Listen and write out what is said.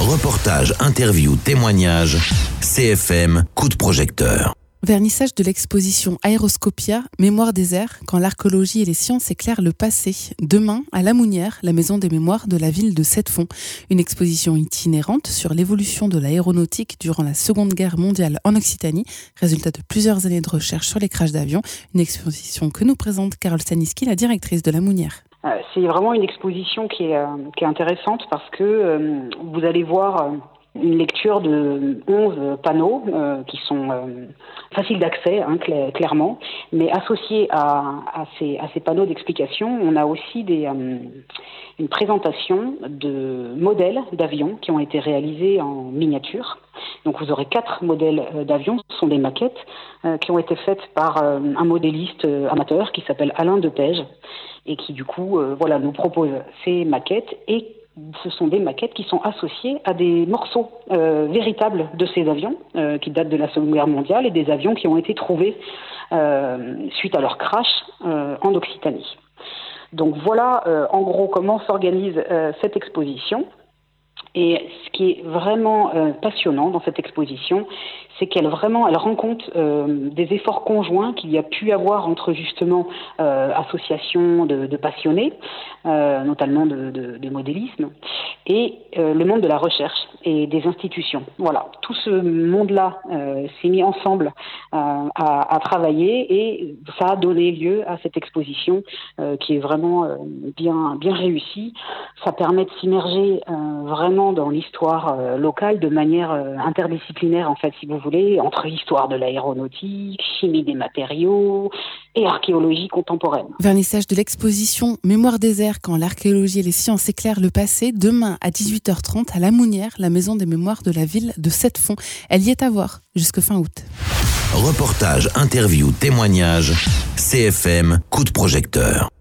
Reportage, interview, témoignage, CFM, coup de projecteur. Vernissage de l'exposition Aéroscopia, Mémoire des airs, quand l'archéologie et les sciences éclairent le passé. Demain, à La Mounière, la maison des mémoires de la ville de Sept-Fonds. Une exposition itinérante sur l'évolution de l'aéronautique durant la Seconde Guerre mondiale en Occitanie, résultat de plusieurs années de recherche sur les crashs d'avions. Une exposition que nous présente Carole Staniski, la directrice de La Mounière. C'est vraiment une exposition qui est intéressante parce que vous allez voir une lecture de 11 panneaux qui sont faciles d'accès, clairement, mais associés à ces panneaux d'explication, on a aussi une présentation de modèles d'avions qui ont été réalisés en miniature. Donc vous aurez 4 modèles d'avions, ce sont des maquettes qui ont été faites par un modéliste amateur qui s'appelle Alain Depège et qui du coup nous propose ces maquettes, et ce sont des maquettes qui sont associées à des morceaux véritables de ces avions qui datent de la Seconde Guerre mondiale et des avions qui ont été trouvés suite à leur crash en Occitanie. Donc voilà en gros comment s'organise cette exposition. Et ce qui est vraiment passionnant dans cette exposition, c'est qu'elle rend compte des efforts conjoints qu'il y a pu avoir entre justement associations de passionnés, notamment de modélisme, et le monde de la recherche et des institutions. Voilà, tout ce monde-là s'est mis ensemble à travailler, et ça a donné lieu à cette exposition qui est vraiment bien réussie. Ça permet de s'immerger vraiment dans l'histoire locale de manière interdisciplinaire, en fait, si vous voulez, entre histoire de l'aéronautique, chimie des matériaux et archéologie contemporaine. Vernissage de l'exposition Mémoire des airs, quand l'archéologie et les sciences éclairent le passé, demain à 18h30 à La Mounière, la maison des mémoires de la ville de Sept-Fonds. Elle y est à voir jusque fin août. Reportage, interview, témoignage, CFM, coup de projecteur.